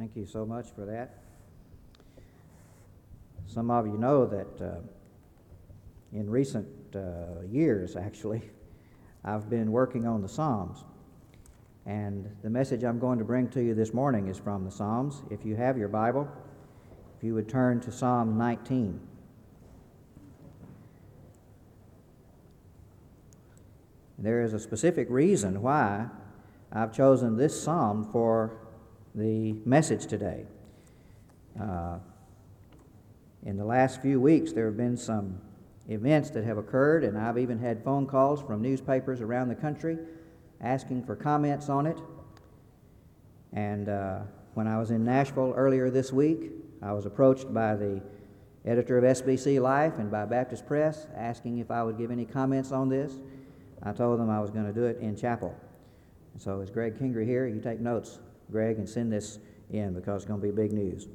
Thank you so much for that. Some of you know that in recent years, actually, I've been working on the Psalms. And the message I'm going to bring to you this morning is from the Psalms. If you have your Bible, if you would turn to Psalm 19. There is a specific reason why I've chosen this psalm for the message today. In the last few weeks, there have been some events that have occurred, and I've even had phone calls from newspapers around the country asking for comments on it. And when I was in Nashville earlier this week, I was approached by the editor of SBC Life and by Baptist Press asking if I would give any comments on this. I told them I was going to do it in chapel. So is Greg Kingery here? You take notes, Greg, and send this in because it's going to be big news.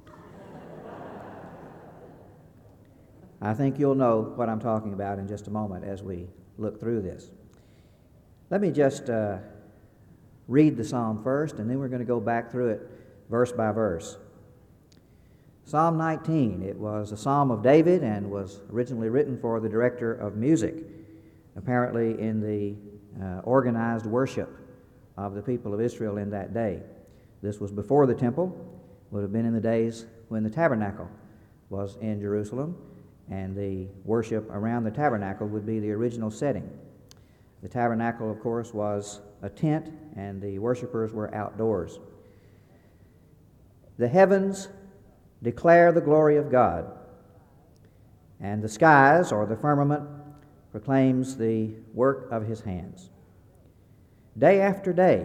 I think you'll know what I'm talking about in just a moment as we look through this. Let me just read the psalm first, and then we're going to go back through it verse by verse. Psalm 19, it was a psalm of David and was originally written for the director of music, apparently in the organized worship of the people of Israel in that day. This was before the temple, would have been in the days when the tabernacle was in Jerusalem, and the worship around the tabernacle would be the original setting. The tabernacle, of course, was a tent, and the worshipers were outdoors. The heavens declare the glory of God, and the skies, or the firmament, proclaims the work of his hands. Day after day,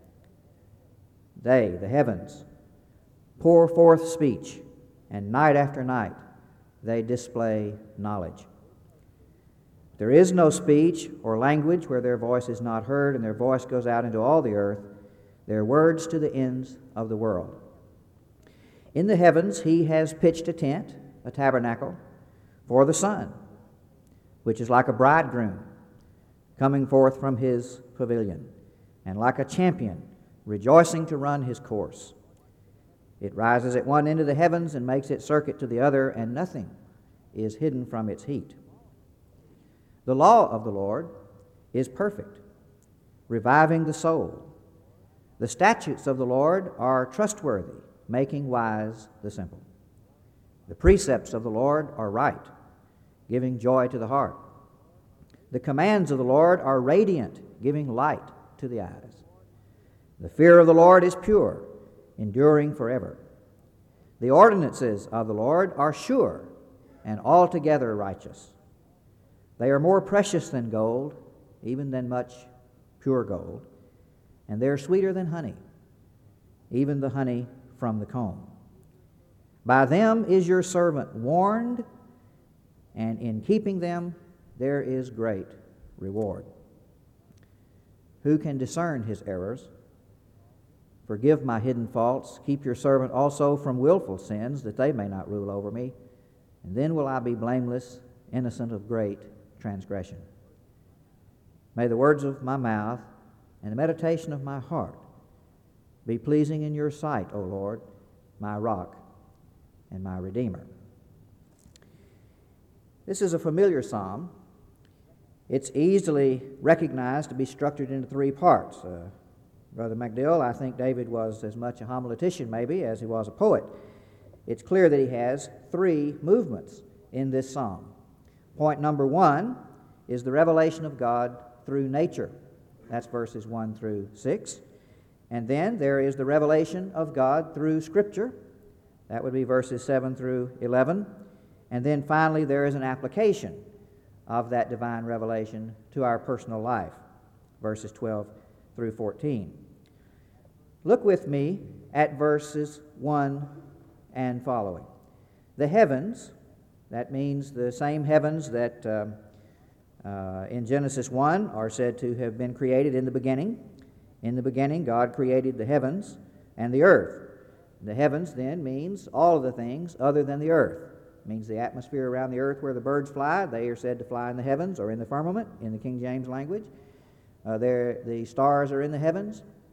they, the heavens, pour forth speech, and night after night they display knowledge. There is no speech or language where their voice is not heard, and their voice goes out into all the earth, their words to the ends of the world. In the heavens he has pitched a tent, a tabernacle, for the sun, which is like a bridegroom coming forth from his pavilion, and like a champion rejoicing to run his course. It rises at one end of the heavens and makes its circuit to the other, and nothing is hidden from its heat. The law of the Lord is perfect, reviving the soul. The statutes of the Lord are trustworthy, making wise the simple. The precepts of the Lord are right, giving joy to the heart. The commands of the Lord are radiant, giving light to the eyes. The fear of the Lord is pure, enduring forever. The ordinances of the Lord are sure and altogether righteous. They are more precious than gold, even than much pure gold, and they are sweeter than honey, even the honey from the comb. By them is your servant warned, and in keeping them there is great reward. Who can discern his errors? Forgive my hidden faults. Keep your servant also from willful sins, that they may not rule over me. And then will I be blameless, innocent of great transgression. May the words of my mouth and the meditation of my heart be pleasing in your sight, O Lord, my rock and my redeemer. This is a familiar psalm. It's easily recognized to be structured into three parts. Brother McDill, I think David was as much a homiletician maybe as he was a poet. It's clear that he has three movements in this psalm. Point number one is the revelation of God through nature. That's verses 1 through 6. And then there is the revelation of God through Scripture. That would be verses 7 through 11. And then finally there is an application of that divine revelation to our personal life, verses 12 through 14. Look with me at verses 1 and following. The heavens, that means the same heavens that in Genesis 1 are said to have been created in the beginning. In the beginning, God created the heavens and the earth. The heavens then means all of the things other than the earth. It means the atmosphere around the earth where the birds fly. They are said to fly in the heavens or in the firmament in the King James language. The stars are in the heavens.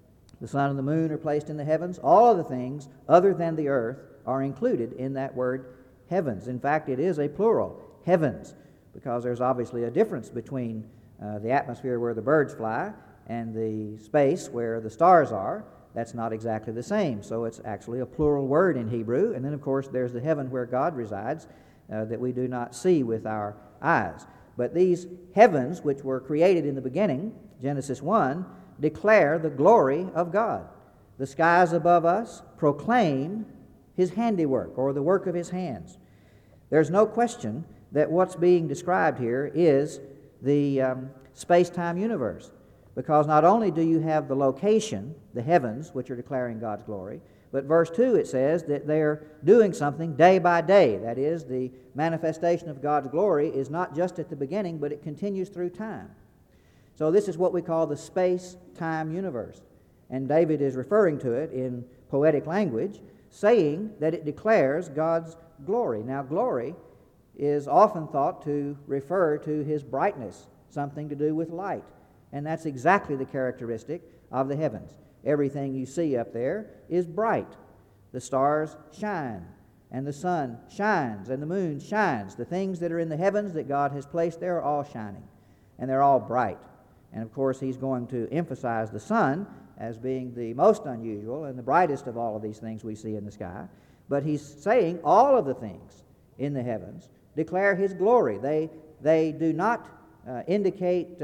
the sun and the moon are placed in the heavens. All of the things other than the earth are included in that word heavens. In fact, it is a plural, heavens, because there's obviously a difference between the atmosphere where the birds fly and the space where the stars are. That's not exactly the same. So it's actually a plural word in Hebrew. And then, of course, there's the heaven where God resides that we do not see with our eyes. But these heavens, which were created in the beginning, Genesis 1, declare the glory of God. The skies above us proclaim His handiwork, or the work of His hands. There's no question that what's being described here is the space-time universe, because not only do you have the location, the heavens, which are declaring God's glory, but verse 2, it says that they're doing something day by day. That is, the manifestation of God's glory is not just at the beginning, but it continues through time. So this is what we call the space-time universe. And David is referring to it in poetic language, saying that it declares God's glory. Now, glory is often thought to refer to His brightness, something to do with light. And that's exactly the characteristic of the heavens. Everything you see up there is bright. The stars shine, and the sun shines, and the moon shines. The things that are in the heavens that God has placed there are all shining, and they're all bright. And of course, He's going to emphasize the sun as being the most unusual and the brightest of all of these things we see in the sky. But He's saying all of the things in the heavens declare His glory. They do not indicate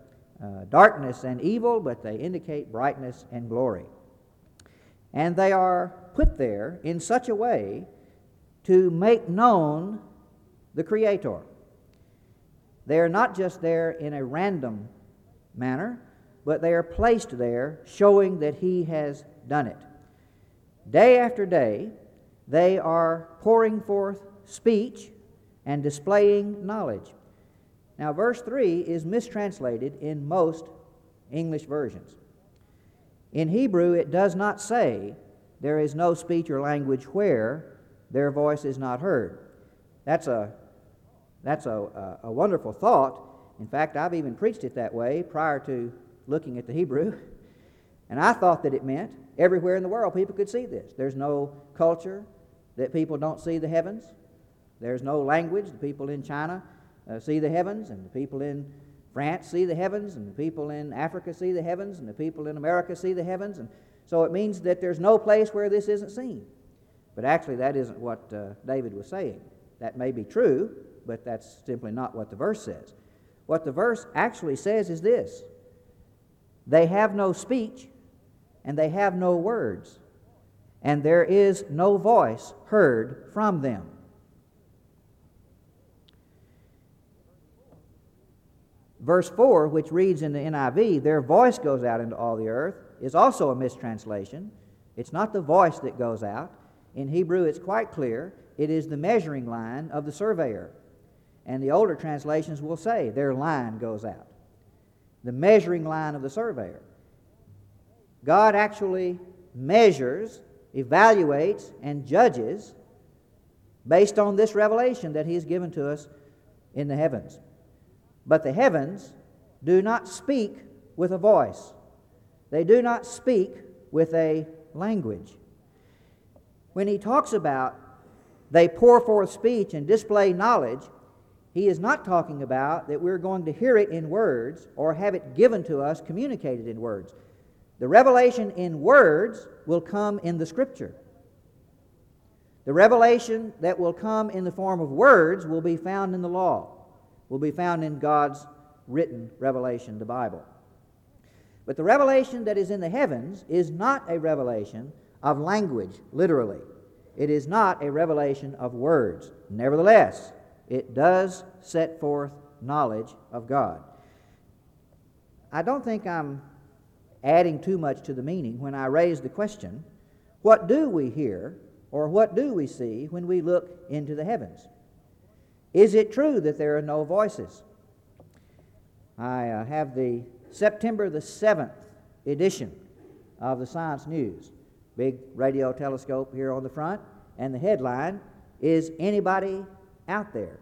darkness and evil, but they indicate brightness and glory. And they are put there in such a way to make known the Creator. They are not just there in a random manner, but they are placed there showing that He has done it. Day after day, they are pouring forth speech and displaying knowledge. Now, verse 3 is mistranslated in most English versions. In Hebrew, it does not say, "There is no speech or language where their voice is not heard." That's a wonderful thought. In fact, I've even preached it that way prior to looking at the Hebrew. And I thought that it meant everywhere in the world people could see this. There's no culture that people don't see the heavens. There's no language. The people in China see the heavens, and the people in France see the heavens, and the people in Africa see the heavens, and the people in America see the heavens. And so it means that there's no place where this isn't seen. But actually, that isn't what David was saying. That may be true, but that's simply not what the verse says. What the verse actually says is this: they have no speech, and they have no words, and there is no voice heard from them. Verse 4, which reads in the NIV, "Their voice goes out into all the earth," is also a mistranslation. It's not the voice that goes out. In Hebrew, it's quite clear. It is the measuring line of the surveyor. And the older translations will say, "Their line goes out." The measuring line of the surveyor. God actually measures, evaluates, and judges based on this revelation that He has given to us in the heavens. But the heavens do not speak with a voice. They do not speak with a language. When He talks about they pour forth speech and display knowledge, He is not talking about that we're going to hear it in words or have it given to us, communicated in words. The revelation in words will come in the Scripture. The revelation that will come in the form of words will be found in the law, will be found in God's written revelation, the Bible. But the revelation that is in the heavens is not a revelation of language, literally. It is not a revelation of words. Nevertheless, it does set forth knowledge of God. I don't think I'm adding too much to the meaning when I raise the question, what do we hear or what do we see when we look into the heavens? Is it true that there are no voices? I have the September the 7th edition of the Science News. Big radio telescope here on the front, and the headline is "Anybody Out There?"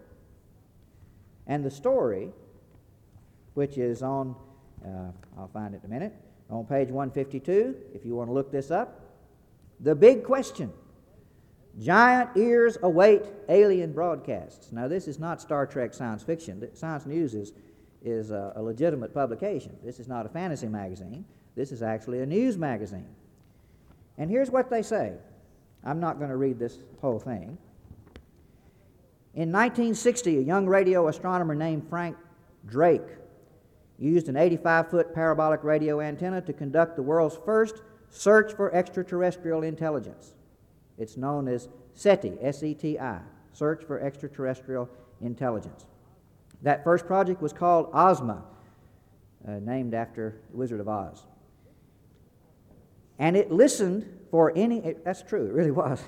And the story, which is on, I'll find it in a minute, On page 152, if you want to look this up, the big question: giant ears await alien broadcasts. Now, this is not Star Trek science fiction. Science News is a legitimate publication. This is not a fantasy magazine. This is actually a news magazine. And here's what they say. I'm not going to read this whole thing. In 1960, a young radio astronomer named Frank Drake used an 85-foot parabolic radio antenna to conduct the world's first search for extraterrestrial intelligence. It's known as SETI, S-E-T-I, Search for Extraterrestrial Intelligence. That first project was called Ozma, named after the Wizard of Oz. And it listened for that's true, it really was.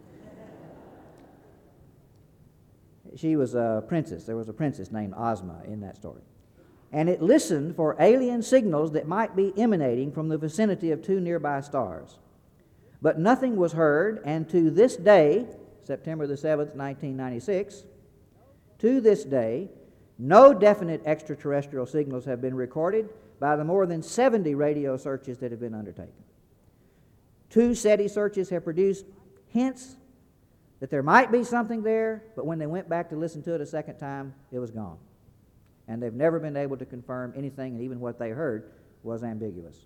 She was a princess. There was a princess named Ozma in that story. And it listened for alien signals that might be emanating from the vicinity of two nearby stars. But nothing was heard, and to this day, September the 7th, 1996, to this day, no definite extraterrestrial signals have been recorded by the more than 70 radio searches that have been undertaken. 2 SETI searches have produced hints that there might be something there, but when they went back to listen to it a second time, it was gone. And they've never been able to confirm anything, and even what they heard was ambiguous.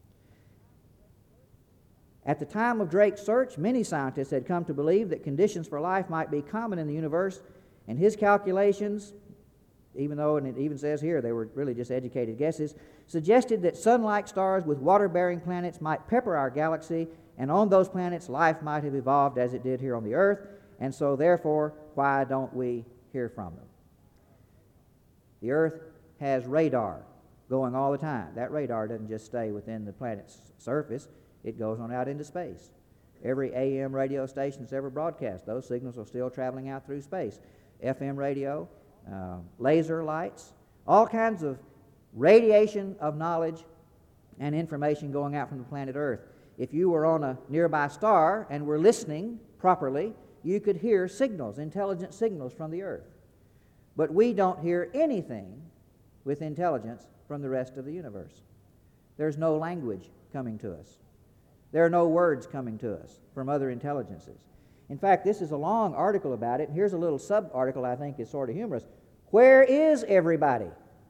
At the time of Drake's search, many scientists had come to believe that conditions for life might be common in the universe, and his calculations, even though, and it even says here they were really just educated guesses, suggested that sun-like stars with water-bearing planets might pepper our galaxy, and on those planets life might have evolved as it did here on the Earth, and so therefore, why don't we hear from them? The Earth has radar going all the time. That radar doesn't just stay within the planet's surface. It goes on out into space. Every AM radio station that's ever broadcast, those signals are still traveling out through space. FM radio, laser lights, all kinds of radiation of knowledge and information going out from the planet Earth. If you were on a nearby star and were listening properly, you could hear signals, intelligent signals from the Earth. But we don't hear anything with intelligence from the rest of the universe. There's no language coming to us. There are no words coming to us from other intelligences. In fact, this is a long article about it. Here's a little sub-article I think is sort of humorous. Where is everybody?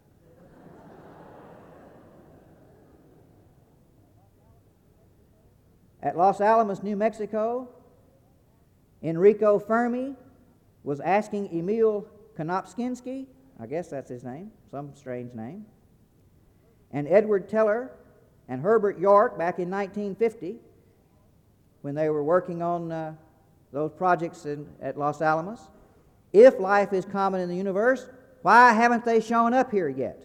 At Los Alamos, New Mexico, Enrico Fermi was asking Emil Konopsky, I guess that's his name, some strange name, and Edward Teller and Herbert York back in 1950, when they were working on those projects at Los Alamos, if life is common in the universe, why haven't they shown up here yet?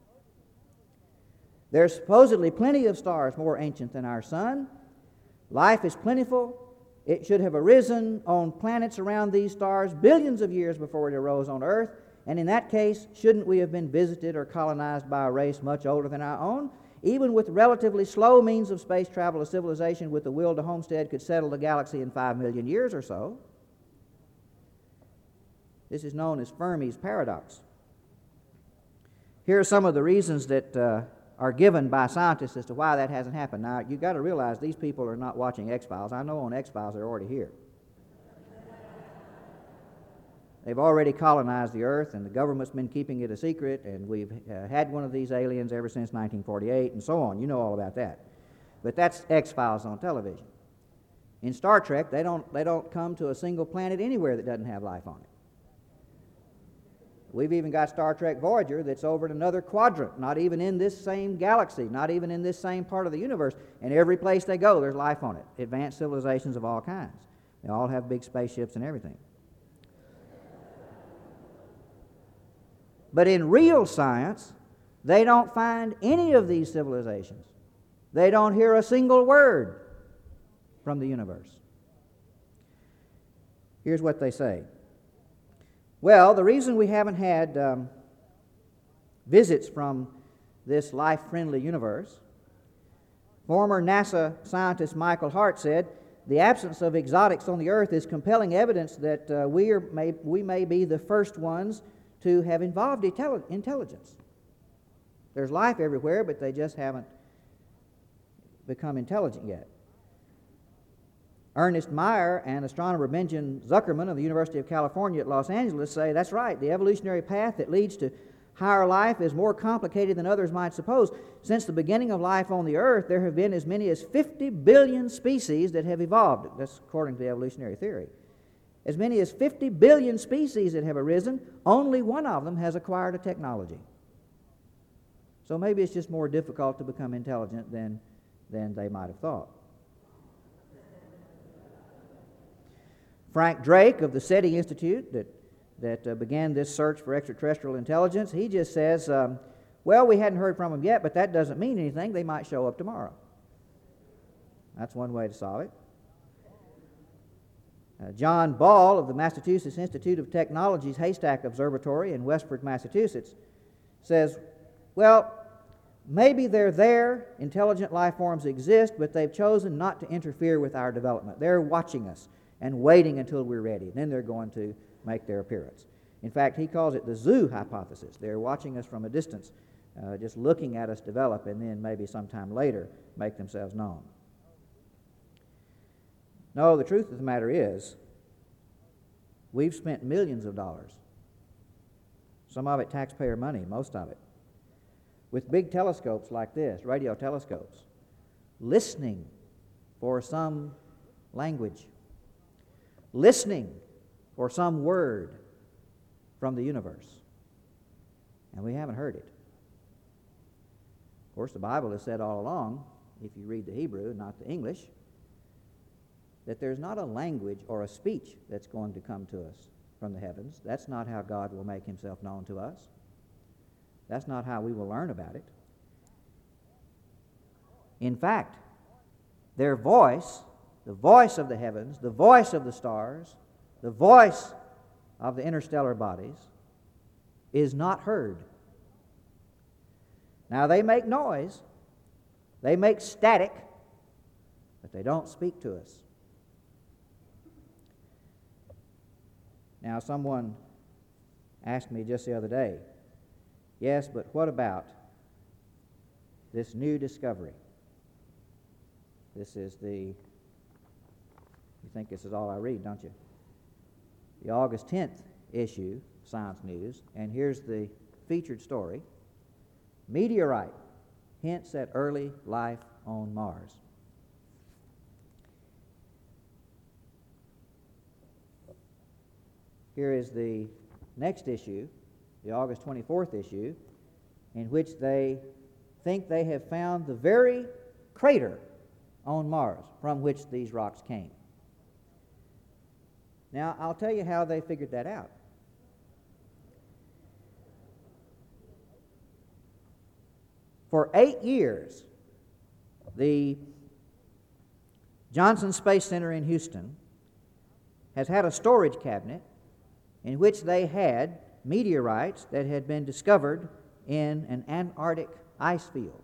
There's supposedly plenty of stars more ancient than our sun. Life is plentiful. It should have arisen on planets around these stars billions of years before it arose on Earth, and in that case, shouldn't we have been visited or colonized by a race much older than our own? Even with relatively slow means of space travel, a civilization with the will to homestead could settle the galaxy in 5 million years or so. This is known as Fermi's paradox. Here are some of the reasons that are given by scientists as to why that hasn't happened. Now, you've got to realize these people are not watching X-Files. I know on X-Files they're already here. They've already colonized the Earth, and the government's been keeping it a secret, and we've had one of these aliens ever since 1948, and so on. You know all about that. But that's X-Files on television. In Star Trek, they don't come to a single planet anywhere that doesn't have life on it. We've even got Star Trek Voyager that's over in another quadrant, not even in this same galaxy, not even in this same part of the universe. And every place they go, there's life on it. Advanced civilizations of all kinds. They all have big spaceships and everything. But in real science, they don't find any of these civilizations. They don't hear a single word from the universe. Here's what they say. Well, the reason we haven't had visits from this life-friendly universe, former NASA scientist Michael Hart said, the absence of exotics on the Earth is compelling evidence that we may be the first ones to have involved intelligence. There's life everywhere, but they just haven't become intelligent yet. Ernest Mayr and astronomer Benjamin Zuckerman of the University of California at Los Angeles say that's right. The evolutionary path that leads to higher life is more complicated than others might suppose. Since the beginning of life on the earth, there have been as many as 50 billion species that have evolved. That's according to the evolutionary theory. As many as 50 billion species that have arisen, only one of them has acquired a technology. So maybe it's just more difficult to become intelligent than they might have thought. Frank Drake of the SETI Institute that began this search for extraterrestrial intelligence, he just says, well, we hadn't heard from them yet, but that doesn't mean anything. They might show up tomorrow. That's one way to solve it. John Ball of the Massachusetts Institute of Technology's Haystack Observatory in Westford, Massachusetts, says, well, maybe they're there, intelligent life forms exist, but they've chosen not to interfere with our development. They're watching us and waiting until we're ready. Then they're going to make their appearance. In fact, he calls it the zoo hypothesis. They're watching us from a distance, just looking at us develop, and then maybe sometime later make themselves known. No, the truth of the matter is, we've spent millions of dollars, some of it taxpayer money, most of it, with big telescopes like this, radio telescopes, listening for some language, listening for some word from the universe. And we haven't heard it. Of course, the Bible has said all along, if you read the Hebrew, not the English, that there's not a language or a speech that's going to come to us from the heavens. That's not how God will make himself known to us. That's not how we will learn about it. In fact, their voice, the voice of the heavens, the voice of the stars, the voice of the interstellar bodies, is not heard. Now, they make noise, they make static, but they don't speak to us. Now, someone asked me just the other day, yes, but what about this new discovery? This is you think this is all I read, don't you? The August 10th issue, Science News, and here's the featured story. Meteorite hints at early life on Mars. Here is the next issue, the August 24th issue, in which they think they have found the very crater on Mars from which these rocks came. Now, I'll tell you how they figured that out. For 8 years, the Johnson Space Center in Houston has had a storage cabinet in which they had meteorites that had been discovered in an Antarctic ice field.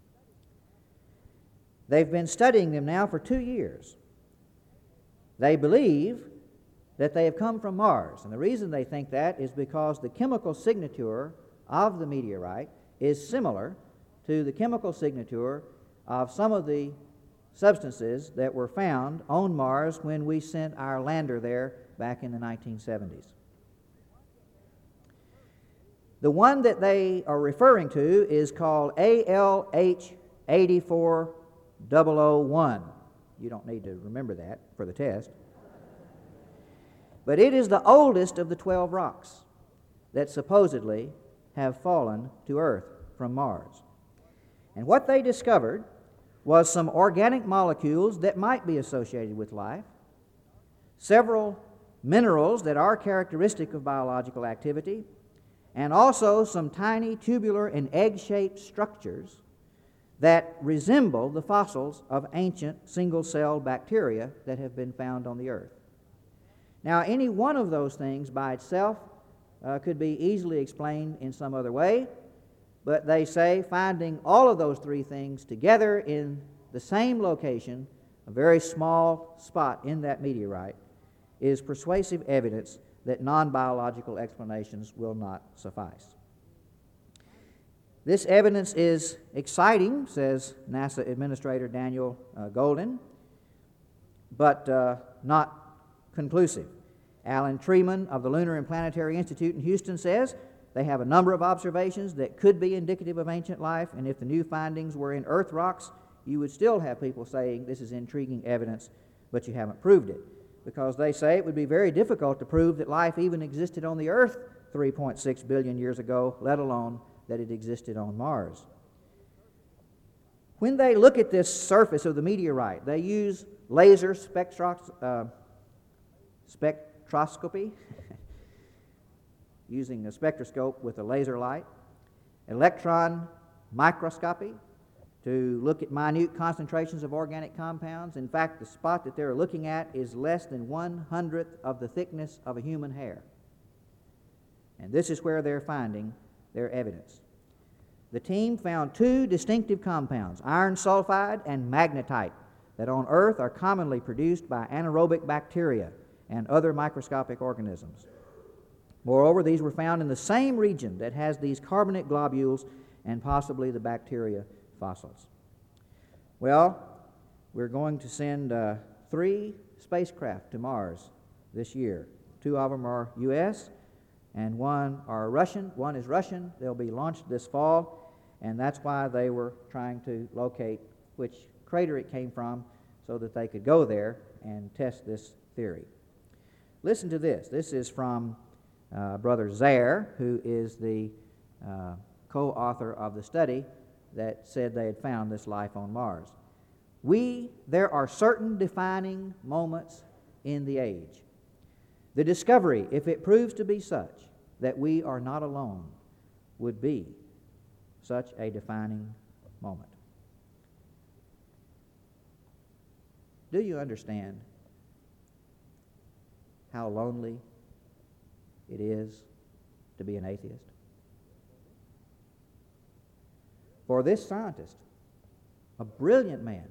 They've been studying them now for 2 years. They believe that they have come from Mars, and the reason they think that is because the chemical signature of the meteorite is similar to the chemical signature of some of the substances that were found on Mars when we sent our lander there back in the 1970s. The one that they are referring to is called ALH 84001. You don't need to remember that for the test. But it is the oldest of the 12 rocks that supposedly have fallen to Earth from Mars. And what they discovered was some organic molecules that might be associated with life, several minerals that are characteristic of biological activity, and also some tiny tubular and egg-shaped structures that resemble the fossils of ancient single-celled bacteria that have been found on the Earth. Now, any one of those things by itself could be easily explained in some other way, but they say finding all of those three things together in the same location, a very small spot in that meteorite, is persuasive evidence that non-biological explanations will not suffice. This evidence is exciting, says NASA Administrator Daniel Goldin, but not conclusive. Alan Treman of the Lunar and Planetary Institute in Houston says they have a number of observations that could be indicative of ancient life, and if the new findings were in Earth rocks, you would still have people saying this is intriguing evidence, but you haven't proved it. Because they say it would be very difficult to prove that life even existed on the Earth 3.6 billion years ago, let alone that it existed on Mars. When they look at this surface of the meteorite, they use laser spectroscopy, using a spectroscope with a laser light, electron microscopy to look at minute concentrations of organic compounds. In fact, the spot that they're looking at is less than 1/100th of the thickness of a human hair. And this is where they're finding their evidence. The team found two distinctive compounds, iron sulfide and magnetite, that on Earth are commonly produced by anaerobic bacteria and other microscopic organisms. Moreover, these were found in the same region that has these carbonate globules and possibly the bacteria fossils. Well, we're going to send 3 spacecraft to Mars this year. 2 of them are U.S. and 1 are Russian. 1 is Russian. They'll be launched this fall, and that's why they were trying to locate which crater it came from so that they could go there and test this theory. Listen to this. This is from Brother Zaire, who is the co-author of the study that said they had found this life on Mars. There are certain defining moments in the age. The discovery, if it proves to be such, that we are not alone, would be such a defining moment. Do you understand how lonely it is to be an atheist? For this scientist, a brilliant man,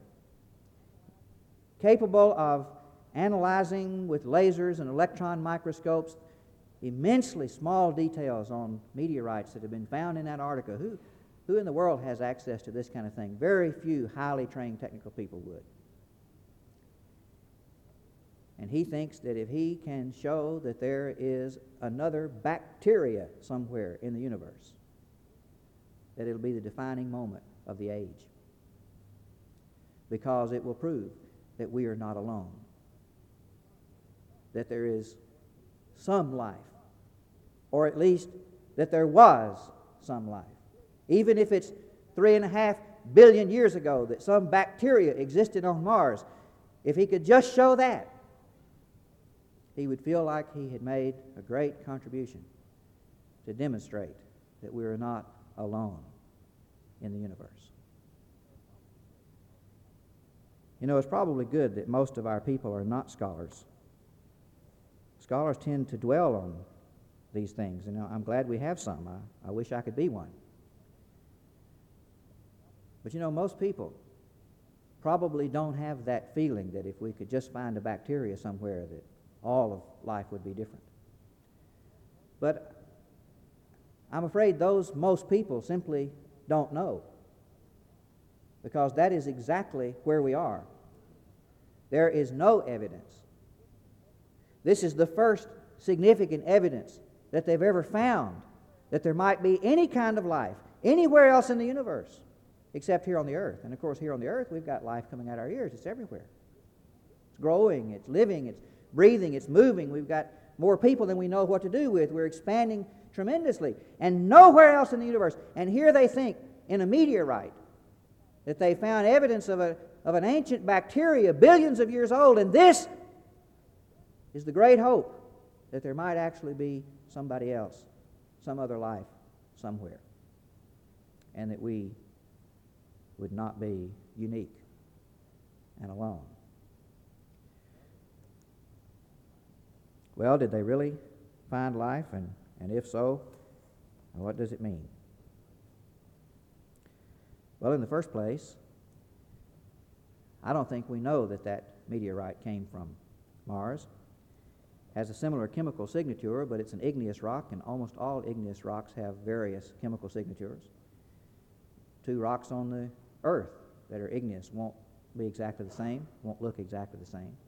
capable of analyzing with lasers and electron microscopes immensely small details on meteorites that have been found in Antarctica. Who in the world has access to this kind of thing? Very few highly trained technical people would. And he thinks that if he can show that there is another bacteria somewhere in the universe, that it'll be the defining moment of the age, because it will prove that we are not alone, that there is some life, or at least that there was some life. Even if it's 3.5 billion years ago that some bacteria existed on Mars, if he could just show that, he would feel like he had made a great contribution to demonstrate that we are not alone in the universe. You know, it's probably good that most of our people are not scholars. Scholars tend to dwell on these things, and I'm glad we have some. I wish I could be one. But you know, most people probably don't have that feeling that if we could just find a bacteria somewhere that all of life would be different. But I'm afraid those most people simply don't know, because that is exactly where we are. There is no evidence. This is the first significant evidence that they've ever found that there might be any kind of life anywhere else in the universe except here on the earth. And of course, here on the earth, we've got life coming out our ears. It's everywhere. It's growing, it's living, it's breathing, it's moving. We've got more people than we know what to do with. We're expanding tremendously. And nowhere else in the universe. And here they think, in a meteorite, that they found evidence of an ancient bacteria billions of years old. And this is the great hope that there might actually be somebody else, some other life somewhere, and that we would not be unique and alone. Well, did they really find life? And if so, what does it mean? Well, in the first place, I don't think we know that meteorite came from Mars. It has a similar chemical signature, but it's an igneous rock, and almost all igneous rocks have various chemical signatures. two rocks on the earth that are igneous won't be exactly the same, won't look exactly the same.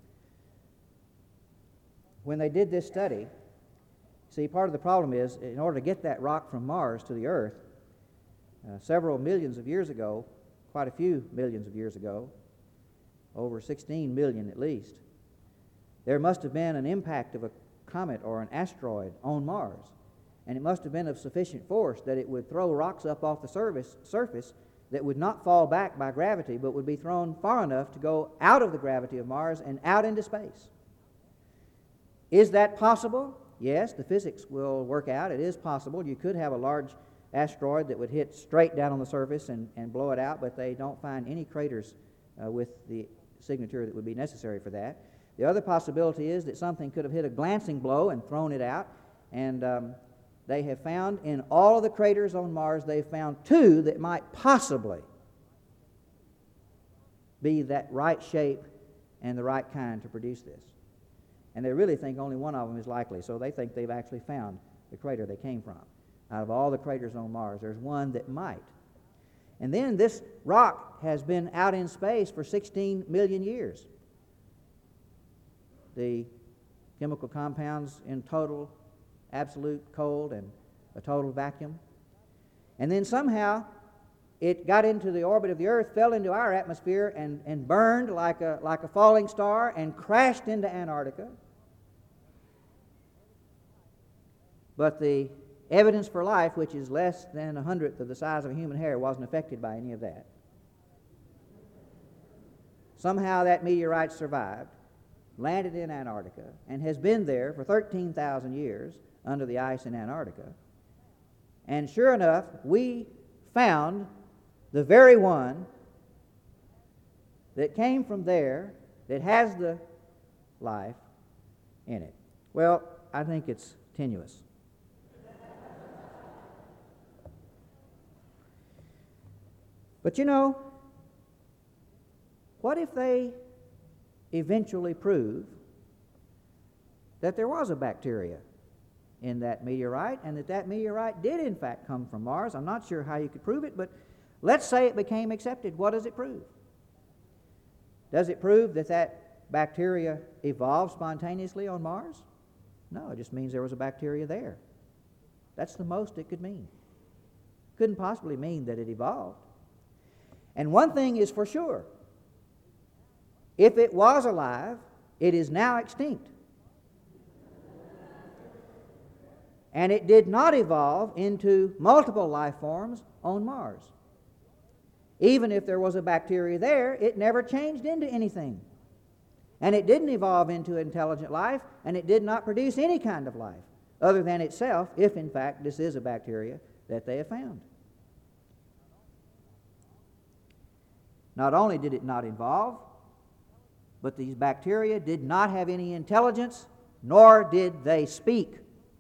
When they did this study, see, part of the problem is, in order to get that rock from Mars to the earth, several millions of years ago, quite a few millions of years ago, over 16 million at least, there must have been an impact of a comet or an asteroid on Mars. And it must have been of sufficient force that it would throw rocks up off the surface that would not fall back by gravity, but would be thrown far enough to go out of the gravity of Mars and out into space. Is that possible? Yes, the physics will work out. It is possible. You could have a large asteroid that would hit straight down on the surface and blow it out, but they don't find any craters with the signature that would be necessary for that. The other possibility is that something could have hit a glancing blow and thrown it out, and they have found in all of the craters on Mars, they've found two that might possibly be that right shape and the right kind to produce this. And they really think only one of them is likely, so they think they've actually found the crater they came from. Out of all the craters on Mars, there's one that might. And then this rock has been out in space for 16 million years. The chemical compounds in total, absolute cold and a total vacuum. And then somehow it got into the orbit of the Earth, fell into our atmosphere, and burned like a falling star and crashed into Antarctica. But the evidence for life, which is less than 1/100th of the size of a human hair, wasn't affected by any of that. Somehow that meteorite survived, landed in Antarctica, and has been there for 13,000 years under the ice in Antarctica. And sure enough, we found the very one that came from there that has the life in it. Well, I think it's tenuous. But you know, what if they eventually prove that there was a bacteria in that meteorite and that meteorite did in fact come from Mars? I'm not sure how you could prove it, but let's say it became accepted. What does it prove? Does it prove that bacteria evolved spontaneously on Mars? No, it just means there was a bacteria there. That's the most it could mean. Couldn't possibly mean that it evolved. And one thing is for sure. If it was alive, it is now extinct. And it did not evolve into multiple life forms on Mars. Even if there was a bacteria there, it never changed into anything. And it didn't evolve into intelligent life, and it did not produce any kind of life other than itself, if in fact this is a bacteria that they have found. Not only did it not evolve, but these bacteria did not have any intelligence, nor did they speak.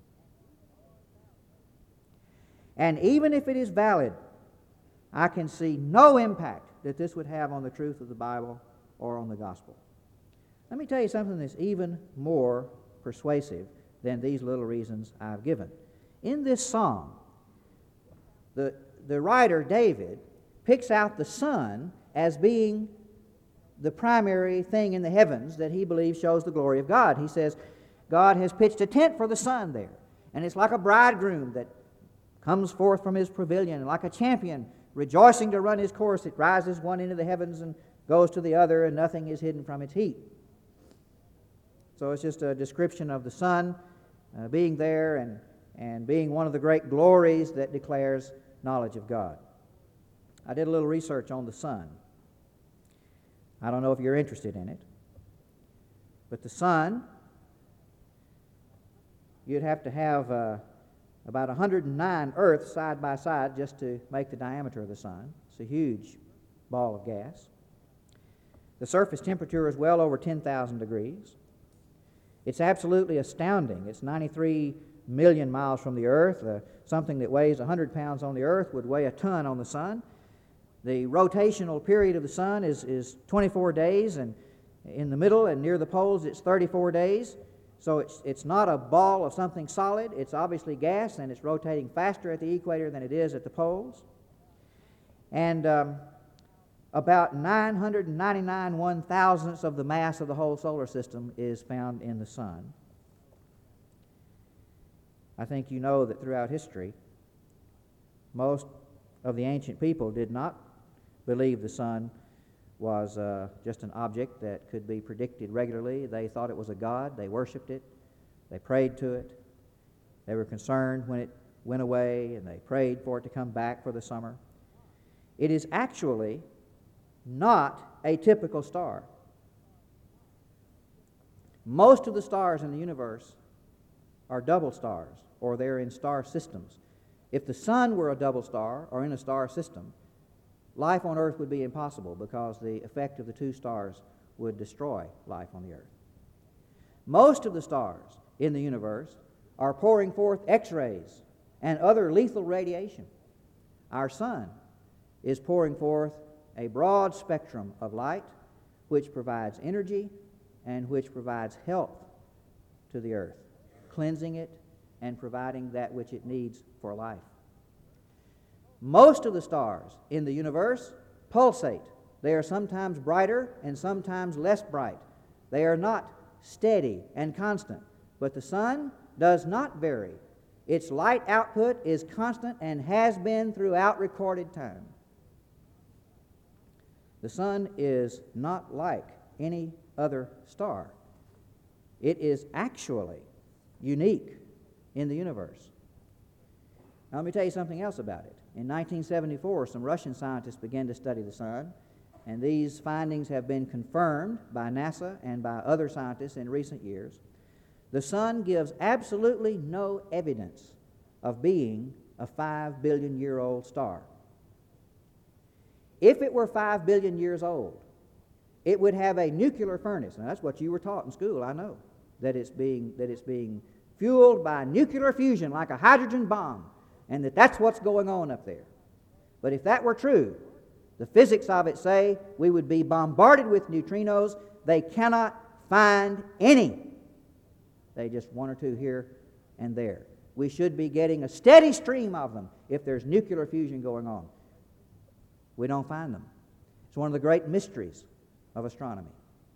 And even if it is valid, I can see no impact that this would have on the truth of the Bible or on the gospel. Let me tell you something that's even more persuasive than these little reasons I've given. In this psalm, the writer, David, picks out the sun as being the primary thing in the heavens that he believes shows the glory of God. He says, God has pitched a tent for the sun there, and it's like a bridegroom that comes forth from his pavilion, and like a champion rejoicing to run his course. It rises one into the heavens and goes to the other, and nothing is hidden from its heat. So it's just a description of the sun being there and being one of the great glories that declares knowledge of God. I did a little research on the sun. I don't know if you're interested in it, but the sun, you'd have to have about 109 Earths side by side just to make the diameter of the sun. It's a huge ball of gas. The surface temperature is well over 10,000 degrees. It's absolutely astounding. It's 93 million miles from the Earth. Something that weighs 100 pounds on the Earth would weigh a ton on the sun. The rotational period of the sun is 24 days, and in the middle and near the poles it's 34 days. So it's not a ball of something solid. It's obviously gas, and it's rotating faster at the equator than it is at the poles. And about 999 one-thousandths of the mass of the whole solar system is found in the sun. I think you know that throughout history, most of the ancient people did not believe the sun was just an object that could be predicted regularly. They thought it was a god. They worshipped it. They prayed to it. They were concerned when it went away, and they prayed for it to come back for the summer. It is actually not a typical star. Most of the stars in the universe are double stars, or they're in star systems. If the sun were a double star or in a star system, life on Earth would be impossible because the effect of the two stars would destroy life on the Earth. Most of the stars in the universe are pouring forth X-rays and other lethal radiation. Our sun is pouring forth a broad spectrum of light which provides energy and which provides health to the Earth, cleansing it and providing that which it needs for life. Most of the stars in the universe pulsate. They are sometimes brighter and sometimes less bright. They are not steady and constant, but the sun does not vary. Its light output is constant and has been throughout recorded time. The sun is not like any other star. It is actually unique in the universe. Now, let me tell you something else about it. In 1974, some Russian scientists began to study the sun, and these findings have been confirmed by NASA and by other scientists in recent years. The sun gives absolutely no evidence of being a 5 billion year old star. If it were 5 billion years old, it would have a nuclear furnace. Now, that's what you were taught in school, I know, that it's being fueled by nuclear fusion like a hydrogen bomb, and that's what's going on up there. But if that were true, the physics of it say we would be bombarded with neutrinos. They cannot find any. They just one or two here and there. We should be getting a steady stream of them if there's nuclear fusion going on. We don't find them. It's one of the great mysteries of astronomy.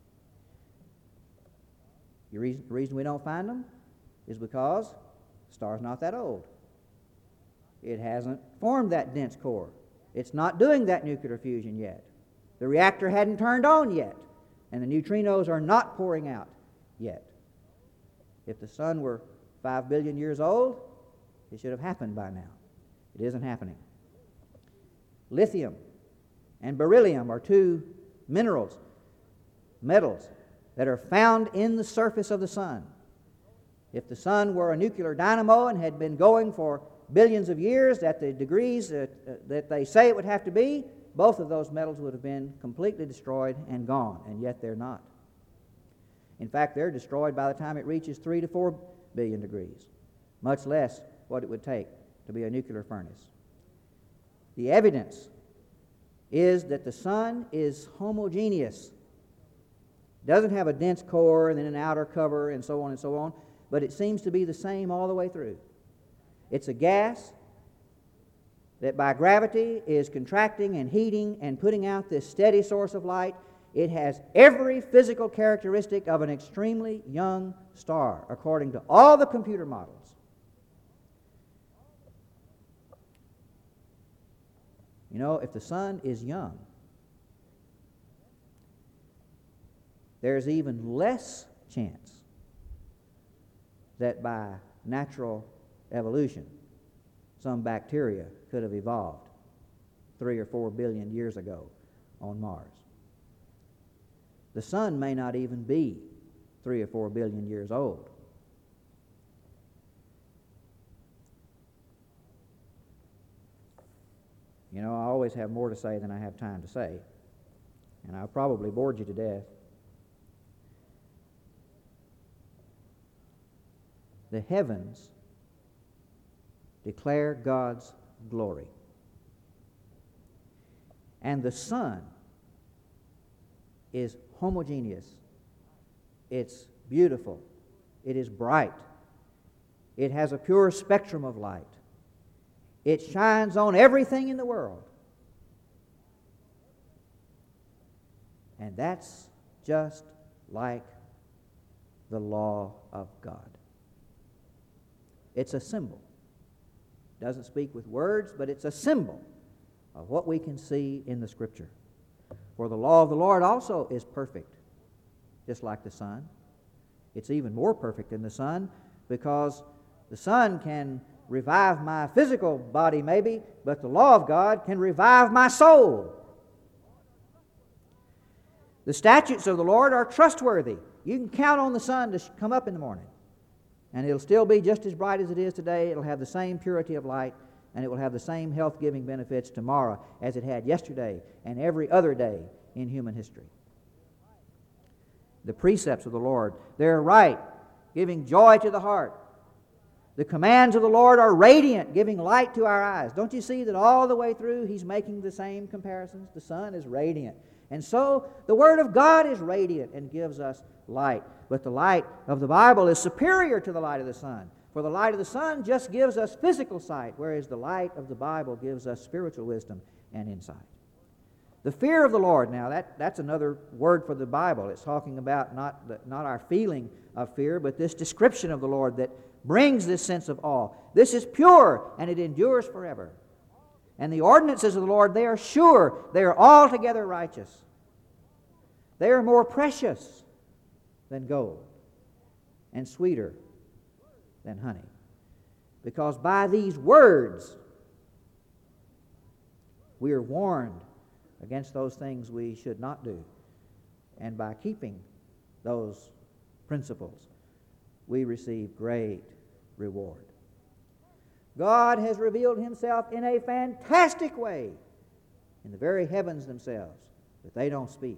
The reason we don't find them is because the star's not that old. It hasn't formed that dense core. It's not doing that nuclear fusion yet. The reactor hadn't turned on yet, and the neutrinos are not pouring out yet. If the sun were 5 billion years old, it should have happened by now. It isn't happening. Lithium and beryllium are two metals, that are found in the surface of the sun. If the sun were a nuclear dynamo and had been going for billions of years at the degrees that they say it would have to be, both of those metals would have been completely destroyed and gone, and yet they're not. In fact, they're destroyed by the time it reaches 3 to 4 billion degrees, much less what it would take to be a nuclear furnace. The evidence is that the sun is homogeneous. It doesn't have a dense core and then an outer cover and so on, but it seems to be the same all the way through. It's a gas that by gravity is contracting and heating and putting out this steady source of light. It has every physical characteristic of an extremely young star, according to all the computer models. You know, if the sun is young, there's even less chance that by natural evolution some bacteria could have evolved 3 or 4 billion years ago on Mars. The sun may not even be 3 or 4 billion years old. You know, I always have more to say than I have time to say, and I've probably bored you to death. The heavens declare God's glory, and the sun is homogeneous. It's beautiful. It is bright. It has a pure spectrum of light. It shines on everything in the world. And that's just like the law of God. It's a symbol. It doesn't speak with words, but it's a symbol of what we can see in the Scripture. For the law of the Lord also is perfect, just like the sun. It's even more perfect than the sun, because the sun can revive my physical body maybe, but the law of God can revive my soul. The statutes of the Lord are trustworthy. You can count on the sun to come up in the morning, and it'll still be just as bright as it is today. It'll have the same purity of light, and it will have the same health-giving benefits tomorrow as it had yesterday and every other day in human history. The precepts of the Lord, they're right, giving joy to the heart. The commands of the Lord are radiant, giving light to our eyes. Don't you see that all the way through He's making the same comparisons? The sun is radiant. And so the Word of God is radiant and gives us light. But the light of the Bible is superior to the light of the sun. For the light of the sun just gives us physical sight, whereas the light of the Bible gives us spiritual wisdom and insight. The fear of the Lord, now that's another word for the Bible. It's talking about not our feeling of fear, but this description of the Lord that brings this sense of awe. This is pure, and it endures forever. And the ordinances of the Lord, they are sure, they are altogether righteous. They are more precious than gold, and sweeter than honey. Because by these words, we are warned against those things we should not do. And by keeping those principles, we receive great reward. God has revealed Himself in a fantastic way in the very heavens themselves, but they don't speak.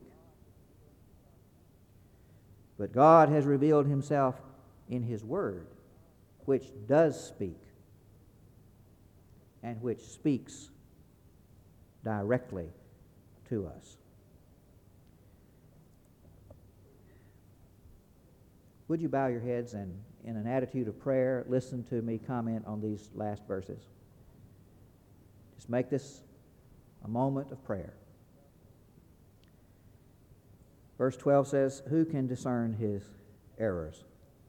But God has revealed Himself in His Word, which does speak and which speaks directly to us. Would you bow your heads and, in an attitude of prayer, listen to me comment on these last verses? Just make this a moment of prayer. Verse 12 says, "Who can discern his errors?"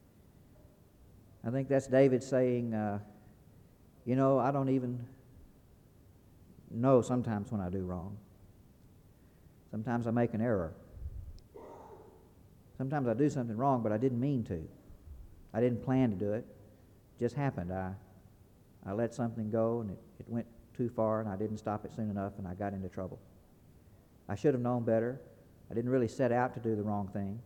I think that's David saying, I don't even know sometimes when I do wrong. Sometimes I make an error. Sometimes I do something wrong, but I didn't mean to. I didn't plan to do it. It just happened. I let something go, and it went too far, and I didn't stop it soon enough, and I got into trouble. I should have known better. I didn't really set out to do the wrong thing.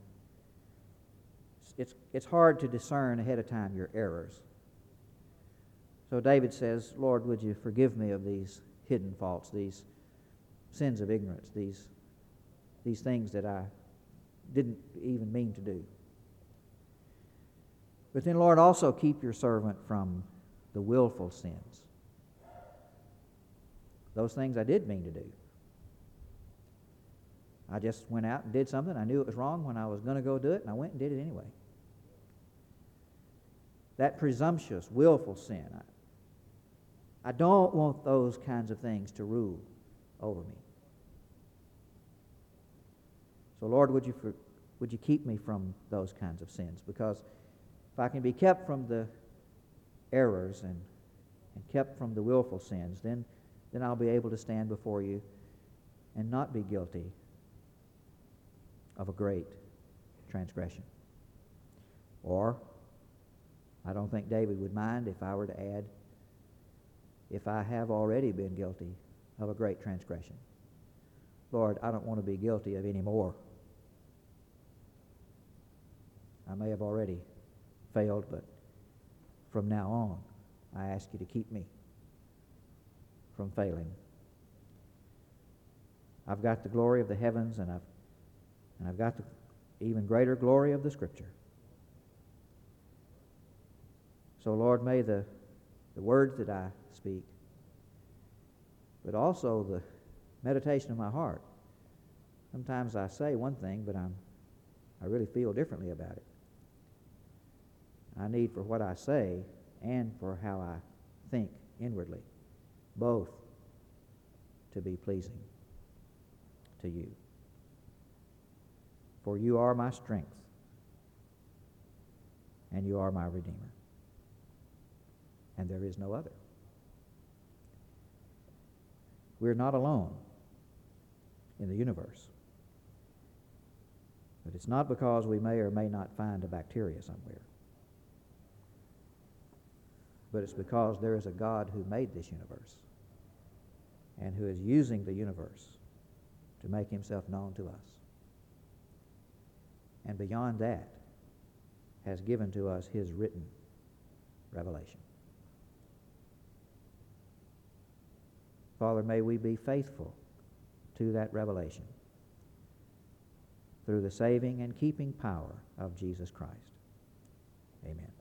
It's hard to discern ahead of time your errors. So David says, "Lord, would you forgive me of these hidden faults, these sins of ignorance, these things that I didn't even mean to do. But then, Lord, also keep your servant from the willful sins. Those things I did mean to do. I just went out and did something. I knew it was wrong when I was going to go do it, and I went and did it anyway. That presumptuous, willful sin, I don't want those kinds of things to rule over me. So, Lord, would you keep me from those kinds of sins? Because if I can be kept from the errors and kept from the willful sins, then I'll be able to stand before you and not be guilty of a great transgression. Or, I don't think David would mind if I were to add, if I have already been guilty of a great transgression. Lord, I don't want to be guilty of any more. I may have already failed, but from now on, I ask you to keep me from failing. I've got the glory of the heavens, and I've got the even greater glory of the Scripture. So, Lord, may the words that I speak, but also the meditation of my heart. Sometimes I say one thing, but I really feel differently about it. I need for what I say and for how I think inwardly, both to be pleasing to you. for you are my strength, and you are my Redeemer. And there is no other. We're not alone in the universe. But it's not because we may or may not find a bacteria somewhere. But it's because there is a God who made this universe and who is using the universe to make himself known to us. And beyond that, has given to us his written revelation. Father, may we be faithful to that revelation through the saving and keeping power of Jesus Christ. Amen.